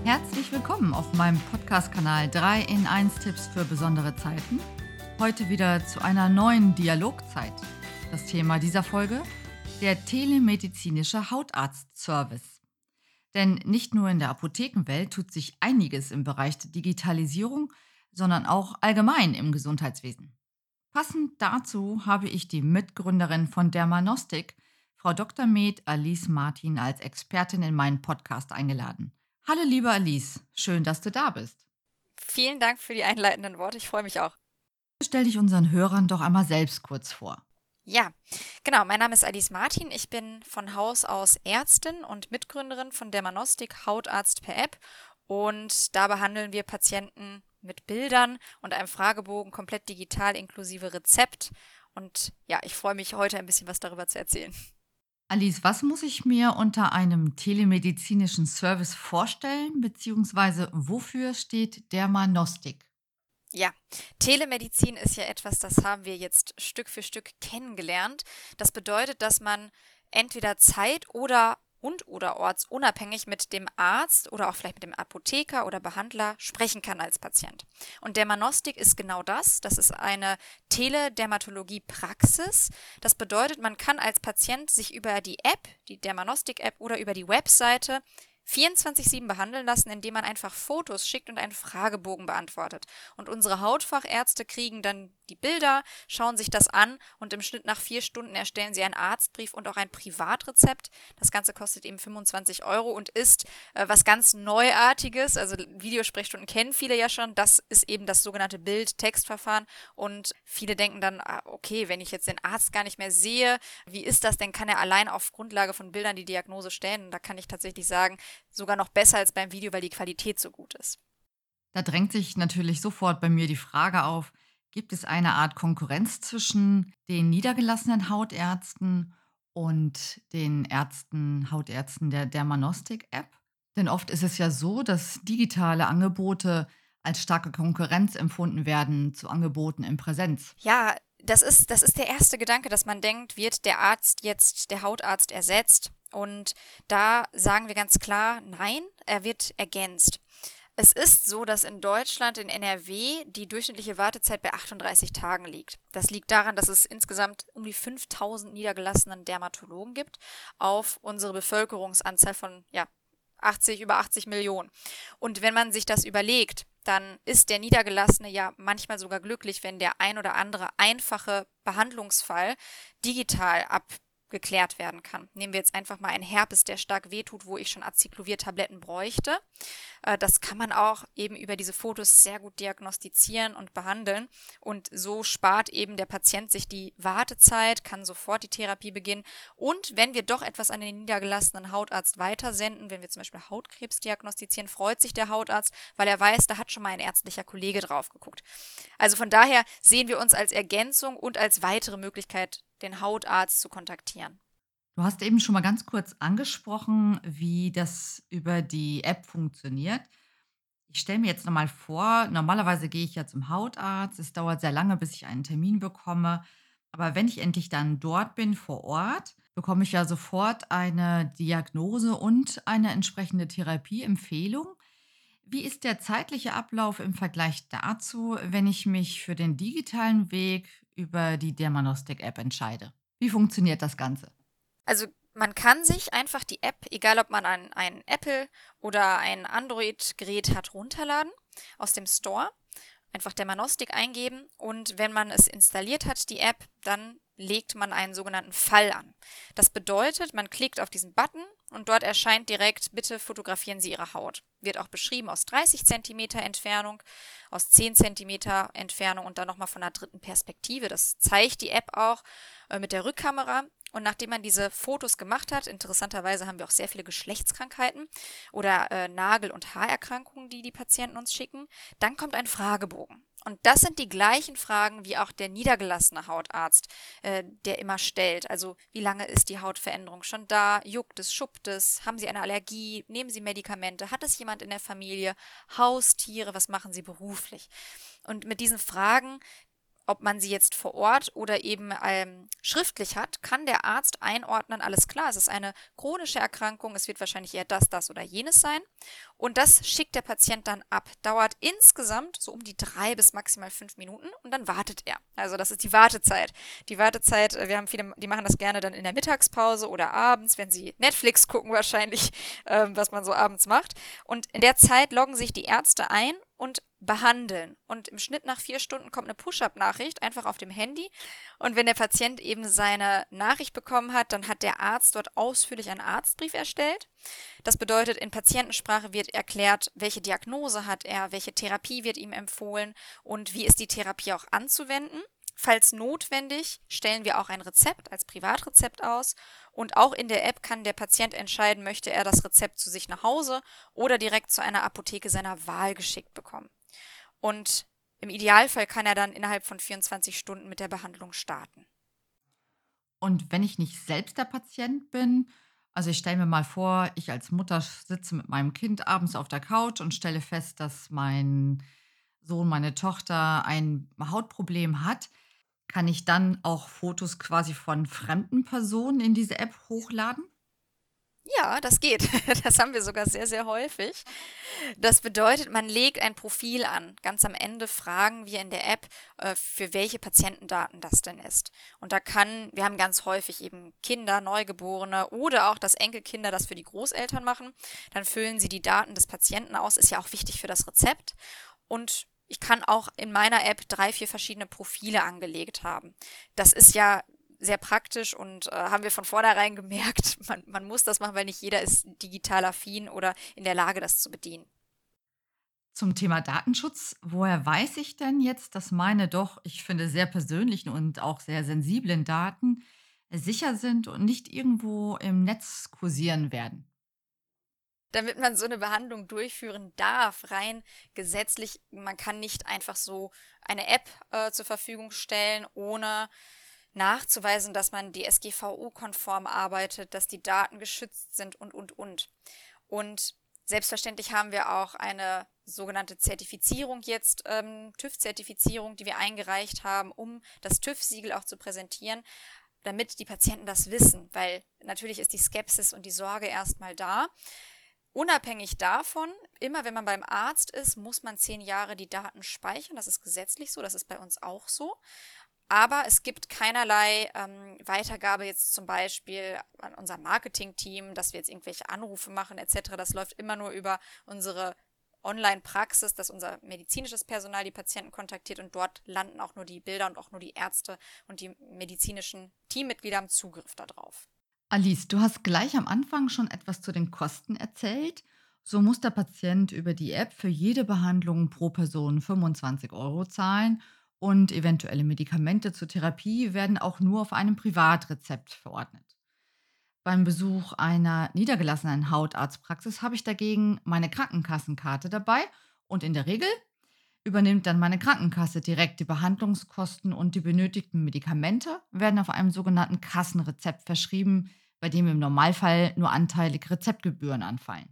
Herzlich willkommen auf meinem Podcast-Kanal 3 in 1 Tipps für besondere Zeiten. Heute wieder zu einer neuen Dialogzeit. Das Thema dieser Folge: der telemedizinische Hautarztservice. Denn nicht nur in der Apothekenwelt tut sich einiges im Bereich der Digitalisierung, sondern auch allgemein im Gesundheitswesen. Passend dazu habe ich die Mitgründerin von Dermanostik, Frau Dr. Med Alice Martin, als Expertin in meinen Podcast eingeladen. Hallo liebe Alice, schön, dass du da bist. Vielen Dank für die einleitenden Worte. Ich freue mich auch. Stell dich unseren Hörern doch einmal selbst kurz vor. Ja, genau. Mein Name ist Alice Martin. Ich bin von Haus aus Ärztin und Mitgründerin von Dermanostik Hautarzt per App. Und da behandeln wir Patienten mit Bildern und einem Fragebogen komplett digital inklusive Rezept. Und ja, ich freue mich heute ein bisschen was darüber zu erzählen. Alice, was muss ich mir unter einem telemedizinischen Service vorstellen, beziehungsweise wofür steht Dermanostik? Ja, Telemedizin ist ja etwas, das haben wir jetzt Stück für Stück kennengelernt. Das bedeutet, dass man entweder oder ortsunabhängig mit dem Arzt oder auch vielleicht mit dem Apotheker oder Behandler sprechen kann als Patient. Und Dermanostik ist genau das. Das ist eine Teledermatologie-Praxis. Das bedeutet, man kann als Patient sich über die App, die Dermanostik-App oder über die Webseite 24/7 behandeln lassen, indem man einfach Fotos schickt und einen Fragebogen beantwortet. Und unsere Hautfachärzte kriegen dann die Bilder, schauen sich das an und im Schnitt nach 4 Stunden erstellen sie einen Arztbrief und auch ein Privatrezept. Das Ganze kostet eben 25 € und ist was ganz Neuartiges. Also Videosprechstunden kennen viele ja schon. Das ist eben das sogenannte Bild-Text-Verfahren. Und viele denken dann, okay, wenn ich jetzt den Arzt gar nicht mehr sehe, wie ist das denn? Kann er allein auf Grundlage von Bildern die Diagnose stellen? Und da kann ich tatsächlich sagen, sogar noch besser als beim Video, weil die Qualität so gut ist. Da drängt sich natürlich sofort bei mir die Frage auf: gibt es eine Art Konkurrenz zwischen den niedergelassenen Hautärzten und den Hautärzten der Dermanostik-App? Denn oft ist es ja so, dass digitale Angebote als starke Konkurrenz empfunden werden zu Angeboten in Präsenz. Ja, das ist der erste Gedanke, dass man denkt, wird der Arzt jetzt der Hautarzt ersetzt? Und da sagen wir ganz klar, nein, er wird ergänzt. Es ist so, dass in Deutschland, in NRW, die durchschnittliche Wartezeit bei 38 Tagen liegt. Das liegt daran, dass es insgesamt um die 5.000 niedergelassenen Dermatologen gibt auf unsere Bevölkerungsanzahl von über 80 Millionen. Und wenn man sich das überlegt, dann ist der Niedergelassene ja manchmal sogar glücklich, wenn der ein oder andere einfache Behandlungsfall digital abgeklärt werden kann. Nehmen wir jetzt einfach mal einen Herpes, der stark wehtut, wo ich schon Acyclovir-Tabletten bräuchte. Das kann man auch eben über diese Fotos sehr gut diagnostizieren und behandeln. Und so spart eben der Patient sich die Wartezeit, kann sofort die Therapie beginnen. Und wenn wir doch etwas an den niedergelassenen Hautarzt weitersenden, wenn wir zum Beispiel Hautkrebs diagnostizieren, freut sich der Hautarzt, weil er weiß, da hat schon mal ein ärztlicher Kollege drauf geguckt. Also von daher sehen wir uns als Ergänzung und als weitere Möglichkeit, den Hautarzt zu kontaktieren. Du hast eben schon mal ganz kurz angesprochen, wie das über die App funktioniert. Ich stelle mir jetzt noch mal vor, normalerweise gehe ich ja zum Hautarzt. Es dauert sehr lange, bis ich einen Termin bekomme. Aber wenn ich endlich dann dort bin vor Ort, bekomme ich ja sofort eine Diagnose und eine entsprechende Therapieempfehlung. Wie ist der zeitliche Ablauf im Vergleich dazu, wenn ich mich für den digitalen Weg über die Dermanostik-App entscheide? Wie funktioniert das Ganze? Also man kann sich einfach die App, egal ob man ein Apple oder ein Android-Gerät hat, runterladen aus dem Store, einfach Dermanostik eingeben und wenn man es installiert hat, die App, dann legt man einen sogenannten Fall an. Das bedeutet, man klickt auf diesen Button und dort erscheint direkt: bitte fotografieren Sie Ihre Haut. Wird auch beschrieben aus 30 Zentimeter Entfernung, aus 10 Zentimeter Entfernung und dann nochmal von einer dritten Perspektive. Das zeigt die App auch mit der Rückkamera. Und nachdem man diese Fotos gemacht hat, interessanterweise haben wir auch sehr viele Geschlechtskrankheiten oder Nagel- und Haarerkrankungen, die die Patienten uns schicken, dann kommt ein Fragebogen. Und das sind die gleichen Fragen wie auch der niedergelassene Hautarzt, der immer stellt. Also wie lange ist die Hautveränderung schon da? Juckt es, schuppt es? Haben Sie eine Allergie? Nehmen Sie Medikamente? Hat es jemand in der Familie? Haustiere? Was machen Sie beruflich? Und mit diesen Fragen ob man sie jetzt vor Ort oder eben schriftlich hat, kann der Arzt einordnen, alles klar, es ist eine chronische Erkrankung, es wird wahrscheinlich eher das oder jenes sein. Und das schickt der Patient dann ab. Dauert insgesamt so um die 3 bis maximal 5 Minuten und dann wartet er. Also das ist die Wartezeit. Die Wartezeit, wir haben viele, die machen das gerne dann in der Mittagspause oder abends, wenn sie Netflix gucken wahrscheinlich, was man so abends macht. Und in der Zeit loggen sich die Ärzte ein und behandeln. Und im Schnitt nach 4 Stunden kommt eine Push-up-Nachricht einfach auf dem Handy. Und wenn der Patient eben seine Nachricht bekommen hat, dann hat der Arzt dort ausführlich einen Arztbrief erstellt. Das bedeutet, in Patientensprache wird erklärt, welche Diagnose hat er, welche Therapie wird ihm empfohlen und wie ist die Therapie auch anzuwenden. Falls notwendig, stellen wir auch ein Rezept als Privatrezept aus und auch in der App kann der Patient entscheiden, möchte er das Rezept zu sich nach Hause oder direkt zu einer Apotheke seiner Wahl geschickt bekommen. Und im Idealfall kann er dann innerhalb von 24 Stunden mit der Behandlung starten. Und wenn ich nicht selbst der Patient bin, also ich stelle mir mal vor, ich als Mutter sitze mit meinem Kind abends auf der Couch und stelle fest, dass mein Sohn, meine Tochter ein Hautproblem hat, kann ich dann auch Fotos quasi von fremden Personen in diese App hochladen? Ja, das geht. Das haben wir sogar sehr, sehr häufig. Das bedeutet, man legt ein Profil an. Ganz am Ende fragen wir in der App, für welche Patientendaten das denn ist. Und wir haben ganz häufig eben Kinder, Neugeborene oder auch das Enkelkinder das für die Großeltern machen. Dann füllen sie die Daten des Patienten aus, ist ja auch wichtig für das Rezept. Und ich kann auch in meiner App 3, 4 verschiedene Profile angelegt haben. Das ist ja sehr praktisch und haben wir von vornherein gemerkt, man muss das machen, weil nicht jeder ist digital affin oder in der Lage, das zu bedienen. Zum Thema Datenschutz, woher weiß ich denn jetzt, dass meine doch, ich finde, sehr persönlichen und auch sehr sensiblen Daten sicher sind und nicht irgendwo im Netz kursieren werden? Damit man so eine Behandlung durchführen darf, rein gesetzlich, man kann nicht einfach so eine App zur Verfügung stellen, ohne nachzuweisen, dass man DSGVO-konform arbeitet, dass die Daten geschützt sind und. Und selbstverständlich haben wir auch eine sogenannte Zertifizierung jetzt, TÜV-Zertifizierung, die wir eingereicht haben, um das TÜV-Siegel auch zu präsentieren, damit die Patienten das wissen, weil natürlich ist die Skepsis und die Sorge erstmal da. Unabhängig davon, immer wenn man beim Arzt ist, muss man 10 Jahre die Daten speichern. Das ist gesetzlich so, das ist bei uns auch so. Aber es gibt keinerlei Weitergabe jetzt zum Beispiel an unser Marketing-Team, dass wir jetzt irgendwelche Anrufe machen etc. Das läuft immer nur über unsere Online-Praxis, dass unser medizinisches Personal die Patienten kontaktiert und dort landen auch nur die Bilder und auch nur die Ärzte und die medizinischen Teammitglieder haben Zugriff darauf. Alice, du hast gleich am Anfang schon etwas zu den Kosten erzählt. So muss der Patient über die App für jede Behandlung pro Person 25 € zahlen und eventuelle Medikamente zur Therapie werden auch nur auf einem Privatrezept verordnet. Beim Besuch einer niedergelassenen Hautarztpraxis habe ich dagegen meine Krankenkassenkarte dabei und in der Regel übernimmt dann meine Krankenkasse direkt die Behandlungskosten und die benötigten Medikamente werden auf einem sogenannten Kassenrezept verschrieben, bei dem im Normalfall nur anteilig Rezeptgebühren anfallen.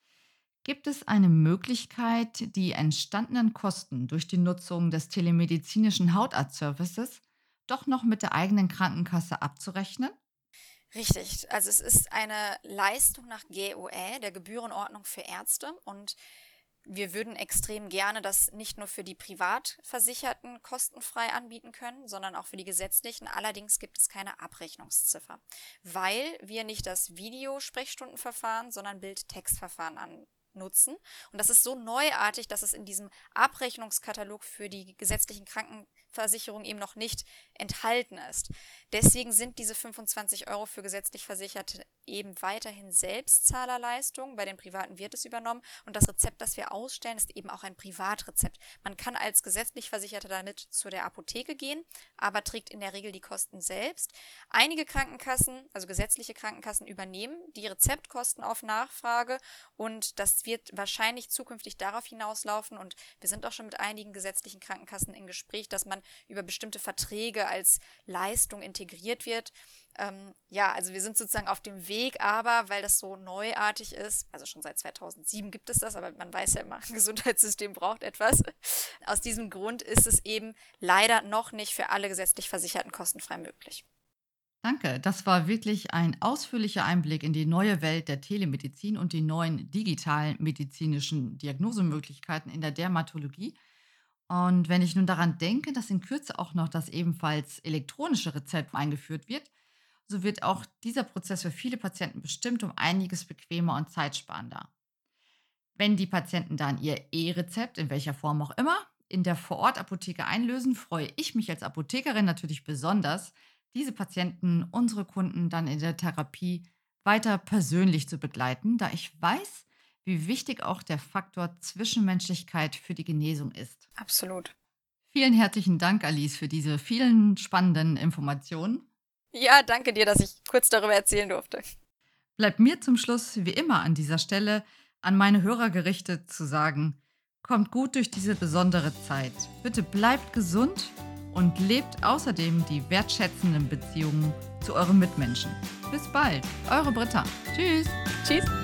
Gibt es eine Möglichkeit, die entstandenen Kosten durch die Nutzung des telemedizinischen Hautarztservices doch noch mit der eigenen Krankenkasse abzurechnen? Richtig, also es ist eine Leistung nach GOE, der Gebührenordnung für Ärzte und wir würden extrem gerne das nicht nur für die Privatversicherten kostenfrei anbieten können, sondern auch für die gesetzlichen. Allerdings gibt es keine Abrechnungsziffer, weil wir nicht das Videosprechstundenverfahren, sondern Bild-Text-Verfahren nutzen. Und das ist so neuartig, dass es in diesem Abrechnungskatalog für die gesetzlichen Krankenversicherungen eben noch nicht enthalten ist. Deswegen sind diese 25 € für gesetzlich Versicherte eben weiterhin Selbstzahlerleistung. Bei den Privaten wird es übernommen. Und das Rezept, das wir ausstellen, ist eben auch ein Privatrezept. Man kann als gesetzlich Versicherter damit zu der Apotheke gehen, aber trägt in der Regel die Kosten selbst. Einige Krankenkassen, also gesetzliche Krankenkassen, übernehmen die Rezeptkosten auf Nachfrage und das wird wahrscheinlich zukünftig darauf hinauslaufen und wir sind auch schon mit einigen gesetzlichen Krankenkassen im Gespräch, dass man über bestimmte Verträge als Leistung integriert wird. Also wir sind sozusagen auf dem Weg, aber weil das so neuartig ist, also schon seit 2007 gibt es das, aber man weiß ja immer, ein Gesundheitssystem braucht etwas. Aus diesem Grund ist es eben leider noch nicht für alle gesetzlich Versicherten kostenfrei möglich. Danke, das war wirklich ein ausführlicher Einblick in die neue Welt der Telemedizin und die neuen digitalen medizinischen Diagnosemöglichkeiten in der Dermatologie. Und wenn ich nun daran denke, dass in Kürze auch noch das ebenfalls elektronische Rezept eingeführt wird, so wird auch dieser Prozess für viele Patienten bestimmt um einiges bequemer und zeitsparender. Wenn die Patienten dann ihr E-Rezept, in welcher Form auch immer, in der Vorortapotheke einlösen, freue ich mich als Apothekerin natürlich besonders, diese Patienten, unsere Kunden dann in der Therapie weiter persönlich zu begleiten, da ich weiß, wie wichtig auch der Faktor Zwischenmenschlichkeit für die Genesung ist. Absolut. Vielen herzlichen Dank, Alice, für diese vielen spannenden Informationen. Ja, danke dir, dass ich kurz darüber erzählen durfte. Bleibt mir zum Schluss, wie immer an dieser Stelle, an meine Hörer gerichtet zu sagen, kommt gut durch diese besondere Zeit. Bitte bleibt gesund und lebt außerdem die wertschätzenden Beziehungen zu euren Mitmenschen. Bis bald, eure Britta. Tschüss. Tschüss.